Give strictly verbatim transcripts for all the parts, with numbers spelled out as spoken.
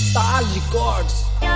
ताल रिकॉर्ड्स।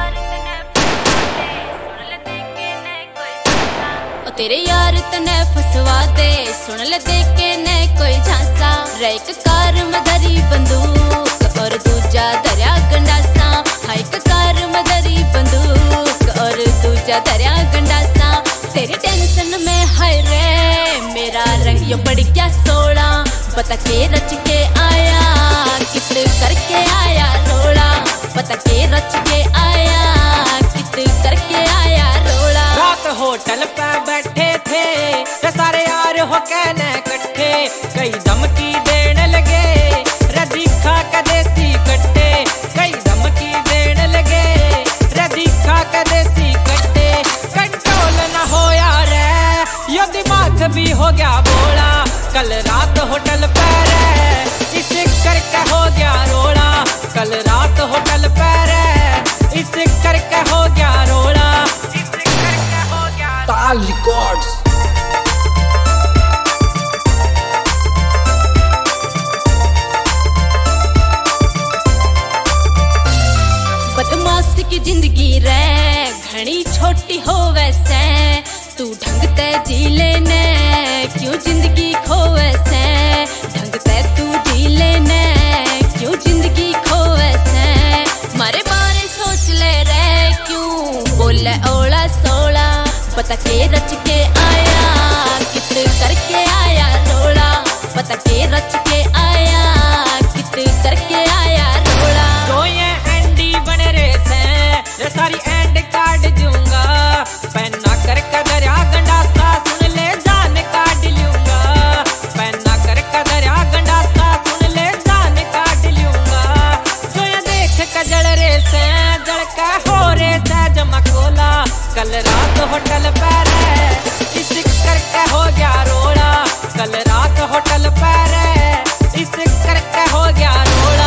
तेरे यार तने फसवा दे, सुन ले देख के ने कोई झांसा। एक कार में धरी बंदूक और दूजा धरिया गंडासा। हाय एक कार में धरी बंदूक और दूजा धरिया गंडासा। तेरी टेंशन में हाय रे मेरा रंग यो बढ़ गया सोला। बता के रच के आया कित करके आया रोड़ा। बता के रच के आया कित करके आया रोड़ा। रात होटल पे बैठे थे ते सारे यार हो कहने कट्ठे। कई धमकी देने लगे रदी खा के देसी कट्टे। कई धमकी देने लगे रदी खा के देसी कट्टे। कंट्रोल न हो यार यो दिमाग भी हो गया बोला। कल रात होटल पे इस करके हो गया रोड़ा। कल रात होटल पे इस करके हो गया रोड़ा। इस करके हो गया ताल रिकॉर्ड्स। बदमाश की जिंदगी रे घनी छोटी हो वैसे। तू ढंग ते जी लेने क्यों जिंदगी खो वैसे। ढंग ते तू जी लेने क्यों जिंदगी खो वैसे। मारे बारे सोच ले रे क्यों बोले ओला सोला। पता के रच के आया कित करके आया रोड़ा। पता के रच के आया कित करके आया रोड़ा। जो ये एंडी बने रे से ये सारी एंड काट दूंगा। पहना कर कदरिया गंडासा सुन ले जान काट लूंगा। पहना कर कदरिया गंडासा सुन ले जान काट लूंगा। जो ये देख कजल रे से जड़ का हो रे से जमा कोला। कल रात होटल पर इस करके हो गया रोड़ा। कल रात होटल पर इस करके हो गया रोड़ा।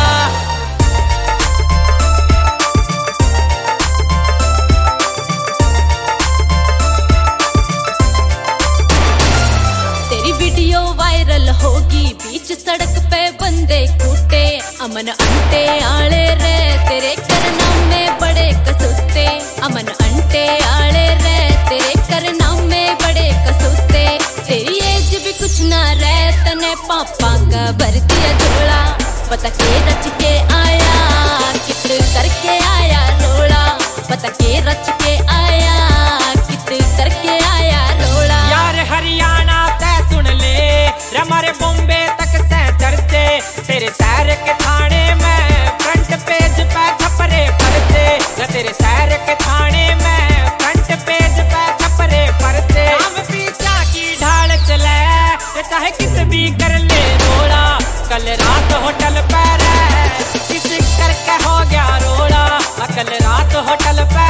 तेरी वीडियो वायरल होगी बीच सड़क पे बंदे कूटे। अमन अंटे आले रे तेरे करना में बड़े कसूते। अमन अंटे आले रे तेरे करना में बड़े कसूते। तेरी एज भी कुछ ना रहे तने पापा का भर दिया झोला। पता के रच के आया कित करके आया रोड़ा। पता के रच के आया कित करके आया रोड़ा। यार हरियाणा ते सुन ले हमारे बॉम्बे तक से चर्चे। तेरे शहर के थाने में फ्रंट पेज पे छपरे पड़ते। तेरे शहर के थाने में फ्रंट पेज पे छपरे पड़ते। हम पीछा की ढाल चले चाहे किस भी कर ले रोड़ा। कल रात होटल पर किस करके हो गया रोड़ा। कल रात होटल पर